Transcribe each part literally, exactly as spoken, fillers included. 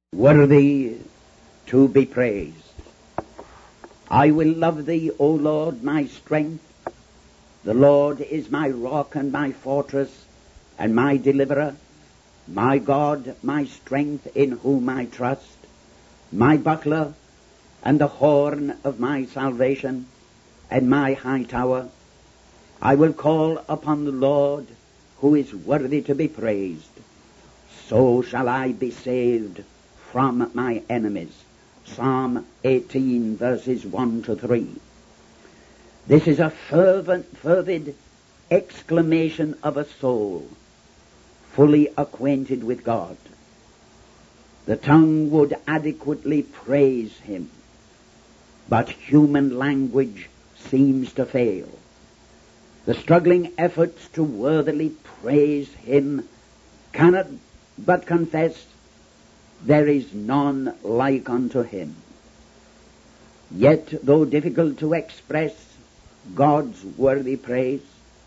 worthy to be praised. I will love thee, O Lord, my strength. The Lord is my rock and my fortress and my deliverer, my God, my strength in whom I trust, my buckler and the horn of my salvation and my high tower. I will call upon the Lord, who is worthy to be praised. So shall I be saved from my enemies. Psalm eighteen, verses one to three. This is a fervent, fervid exclamation of a soul fully acquainted with God. The tongue would adequately praise him, but human language seems to fail. The struggling efforts to worthily praise him cannot but confess there is none like unto him. Yet, though difficult to express God's worthy praise,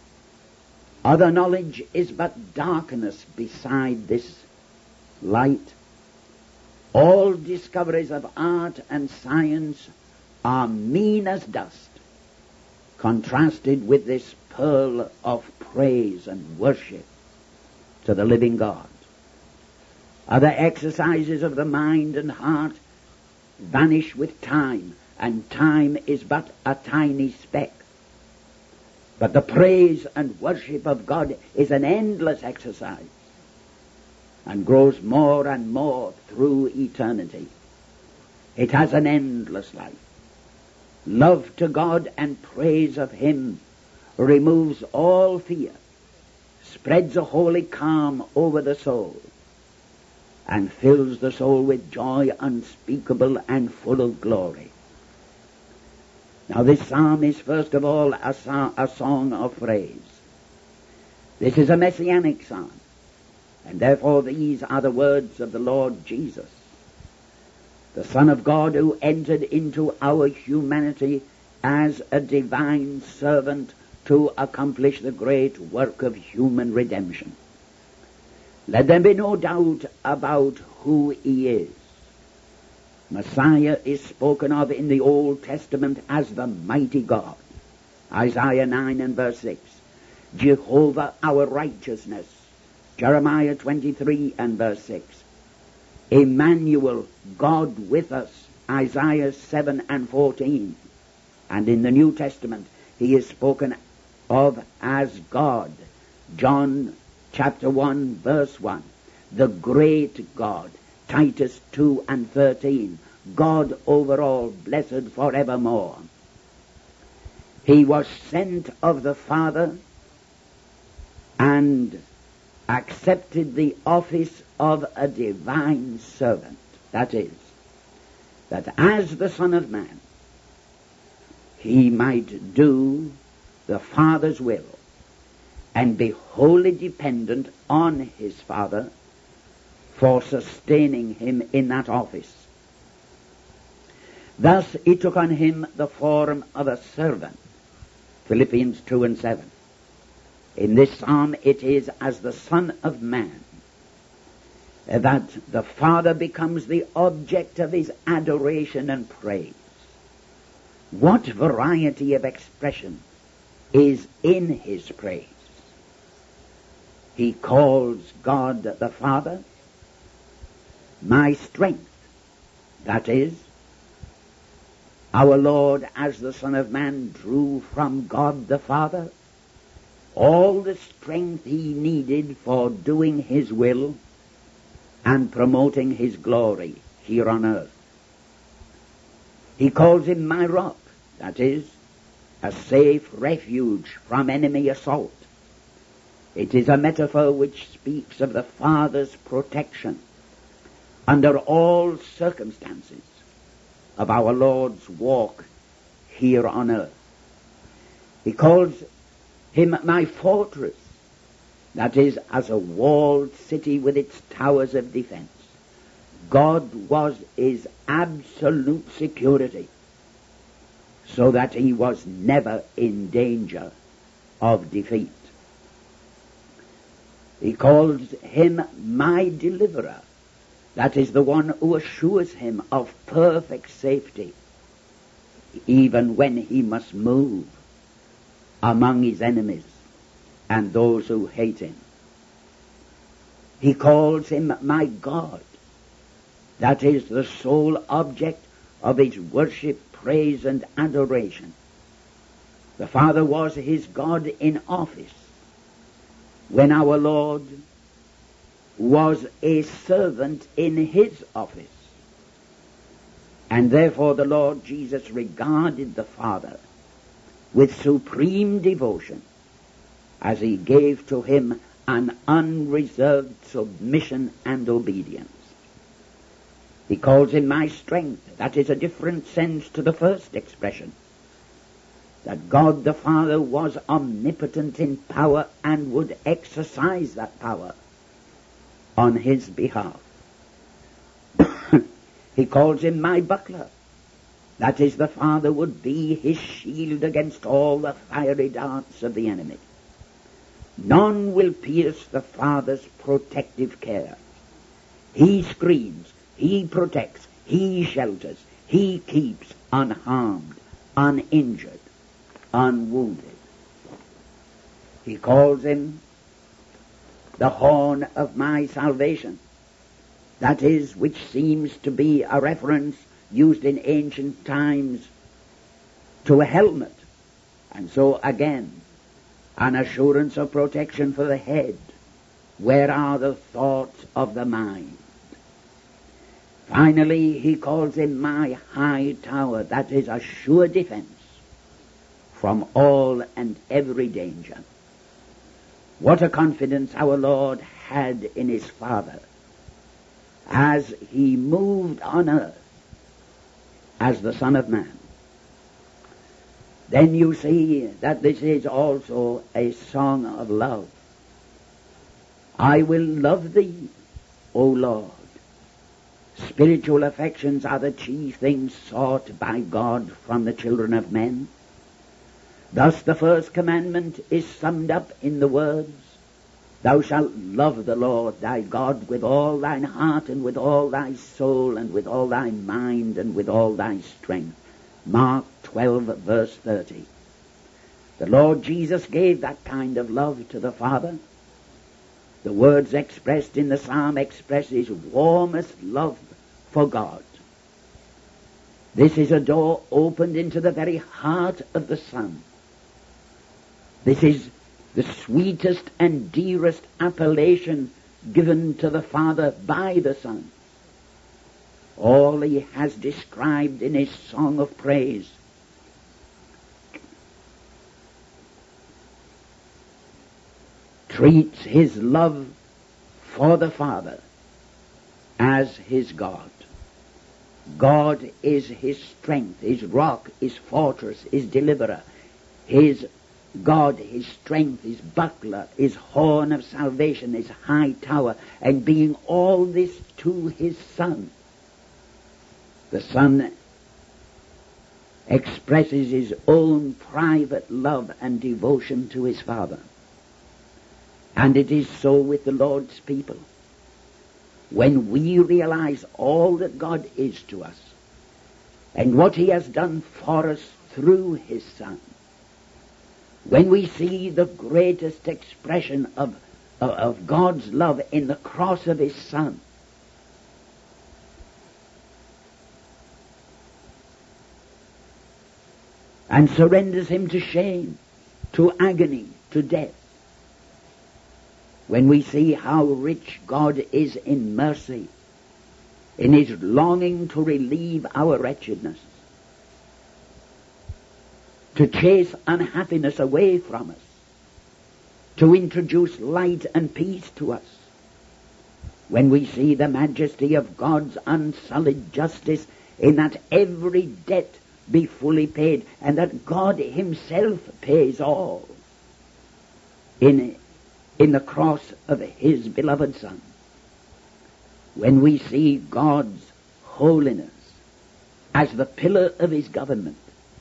other knowledge is but darkness beside this light. All discoveries of art and science are mean as dust, contrasted with this pearl of praise and worship to the living God. Other exercises of the mind and heart vanish with time, and time is but a tiny speck. But the praise and worship of God is an endless exercise and grows more and more through eternity. It has an endless life. Love to God and praise of him removes all fear, spreads a holy calm over the soul, and fills the soul with joy unspeakable and full of glory. Now this psalm is first of all a, so- a song of praise. This is a messianic psalm, and therefore these are the words of the Lord Jesus, the Son of God, who entered into our humanity as a divine servant to accomplish the great work of human redemption. Let there be no doubt about who he is. Messiah is spoken of in the Old Testament as the mighty God. Isaiah nine and verse six. Jehovah our righteousness. Jeremiah twenty-three and verse six. Emmanuel, God with us. Isaiah seven and fourteen. And in the New Testament he is spoken of as God. John chapter one verse one. The great God. Titus two and thirteen. God over all, blessed forevermore. He was sent of the Father and accepted the office of a divine servant. That is, that as the Son of Man, he might do the Father's will and be wholly dependent on his Father for sustaining him in that office. Thus he took on him the form of a servant. Philippians two and seven. In this psalm it is as the Son of Man that the Father becomes the object of his adoration and praise. What variety of expression is in his praise? He calls God the Father my strength. That is, our Lord as the Son of Man drew from God the Father all the strength he needed for doing his will and promoting his glory here on earth. He calls him my rock, that is, a safe refuge from enemy assault. It is a metaphor which speaks of the Father's protection under all circumstances of our Lord's walk here on earth. He calls him my fortress, that is, as a walled city with its towers of defense. God was his absolute security, so that he was never in danger of defeat. He calls him my deliverer, That is the one who assures him of perfect safety, even when he must move among his enemies and those who hate him. He calls him my God. That is the sole object of his worship, praise, and adoration. The Father was his God in office, when our Lord was a servant in his office. And therefore the Lord Jesus regarded the Father with supreme devotion as he gave to him an unreserved submission and obedience. He calls him my strength. That is a different sense to the first expression. That God the Father was omnipotent in power and would exercise that power on his behalf. He calls him my buckler. That is, the Father would be his shield against all the fiery darts of the enemy. None will pierce the Father's protective care. He screens, he protects, he shelters, he keeps unharmed, uninjured, unwounded. He calls him the horn of my salvation. That is, which seems to be a reference used in ancient times to a helmet. And so again, an assurance of protection for the head. Where are the thoughts of the mind? Finally, he calls him my high tower. That is a sure defense from all and every danger. What a confidence our Lord had in his Father as he moved on earth as the Son of Man. Then you see that this is also a song of love. I will love thee, O Lord. Spiritual affections are the chief things sought by God from the children of men. Thus the first commandment is summed up in the words, Thou shalt love the Lord thy God with all thine heart and with all thy soul and with all thy mind and with all thy strength. Mark twelve, verse thirty. The Lord Jesus gave that kind of love to the Father. The words expressed in the psalm express his warmest love for God. This is a door opened into the very heart of the Son. This is the sweetest and dearest appellation given to the Father by the Son. All he has described in his song of praise treats his love for the Father as his God. God is his strength, his rock, his fortress, his deliverer, his God, his strength, his buckler, his horn of salvation, his high tower, and being all this to his Son. The Son expresses his own private love and devotion to his Father. And it is so with the Lord's people. When we realize all that God is to us and what he has done for us through his Son, when we see the greatest expression of, of, of God's love in the cross of his Son, and surrenders him to shame, to agony, to death, when we see how rich God is in mercy, in his longing to relieve our wretchedness, to chase unhappiness away from us, to introduce light and peace to us, when we see the majesty of God's unsullied justice in that every debt be fully paid and that God himself pays all in in the cross of his beloved Son, when we see God's holiness as the pillar of his government,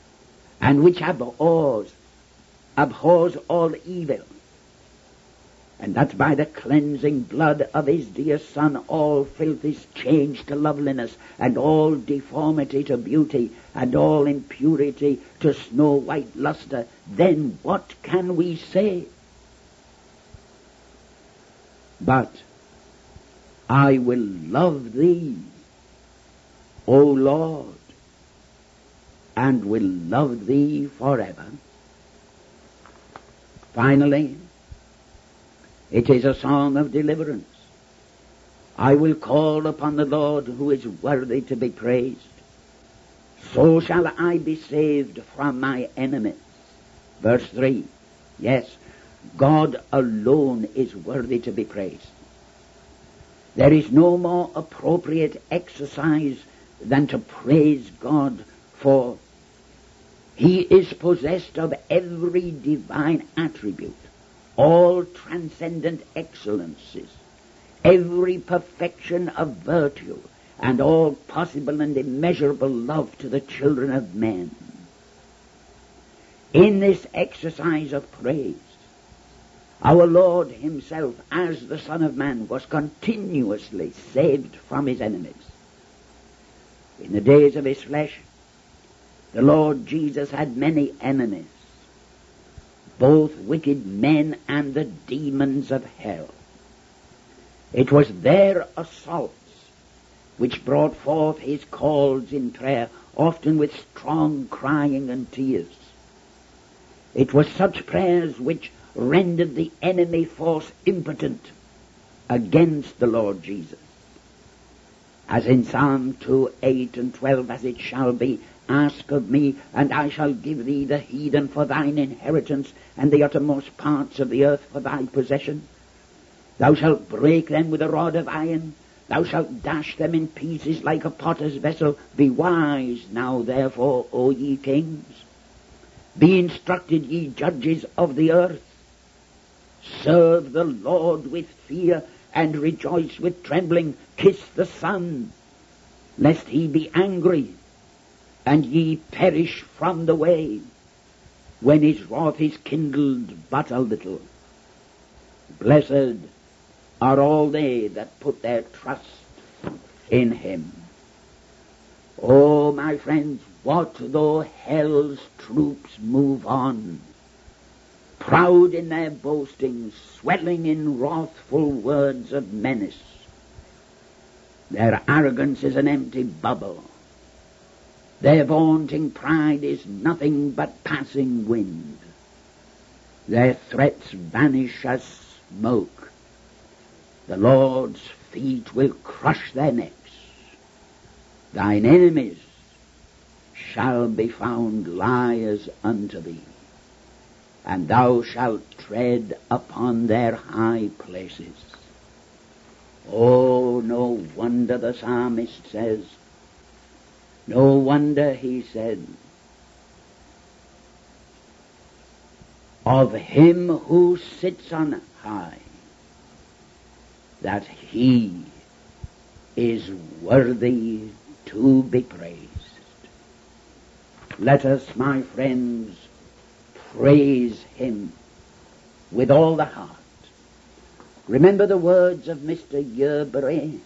and which abhors, abhors all evil, and that by the cleansing blood of his dear Son all filth is changed to loveliness, and all deformity to beauty, and all impurity to snow-white lustre, then what can we say? But I will love thee, O Lord, and will love thee forever. Finally, it is a song of deliverance. I will call upon the Lord who is worthy to be praised. So shall I be saved from my enemies. Verse three. Yes, God alone is worthy to be praised. There is no more appropriate exercise than to praise God, for he is possessed of every divine attribute, all transcendent excellencies, every perfection of virtue, and all possible and immeasurable love to the children of men. In this exercise of praise, our Lord himself, as the Son of Man, was continuously saved from his enemies. In the days of his flesh, the Lord Jesus had many enemies, both wicked men and the demons of hell. It was their assaults which brought forth his calls in prayer, often with strong crying and tears. It was such prayers which rendered the enemy force impotent against the Lord Jesus. As in Psalm two, eight and twelve, as it shall be, ask of me, and I shall give thee the heathen for thine inheritance, and the uttermost parts of the earth for thy possession. Thou shalt break them with a rod of iron, thou shalt dash them in pieces like a potter's vessel. Be wise now therefore, O ye kings. Be instructed, ye judges of the earth. Serve the Lord with fear, and rejoice with trembling. Kiss the Son, lest he be angry, and ye perish from the way, when his wrath is kindled but a little. Blessed are all they that put their trust in him. Oh, my friends, what though hell's troops move on, proud in their boasting, swelling in wrathful words of menace. Their arrogance is an empty bubble. Their vaunting pride is nothing but passing wind. Their threats vanish as smoke. The Lord's feet will crush their necks. Thine enemies shall be found liars unto thee, and thou shalt tread upon their high places. Oh, no wonder the psalmist says, no wonder he said, of him who sits on high, that he is worthy to be praised. Let us, my friends, praise him with all the heart. Remember the words of Mister Yerbury.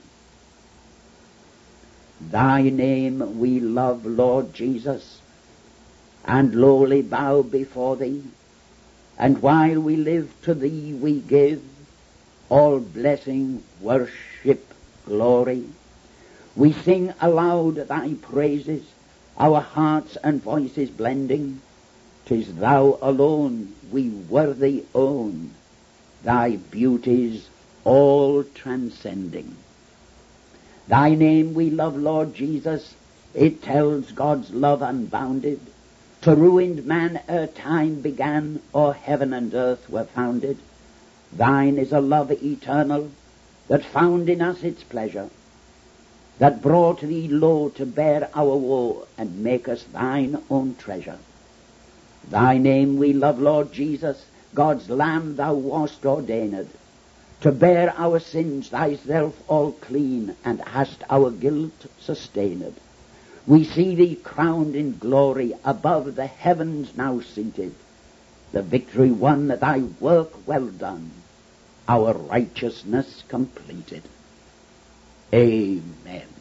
Thy name we love, Lord Jesus, and lowly bow before thee, and while we live to thee we give all blessing, worship, glory. We sing aloud thy praises, our hearts and voices blending. 'Tis thou alone we worthy own, thy beauties all transcending. Thy name we love, Lord Jesus, it tells God's love unbounded. To ruined man ere time began, or heaven and earth were founded. Thine is a love eternal, that found in us its pleasure, that brought thee low to bear our woe, and make us thine own treasure. Thy name we love, Lord Jesus, God's Lamb thou wast ordained, to bear our sins thyself all clean, and hast our guilt sustained. We see thee crowned in glory, above the heavens now seated, the victory won, thy work well done. our righteousness completed. Amen.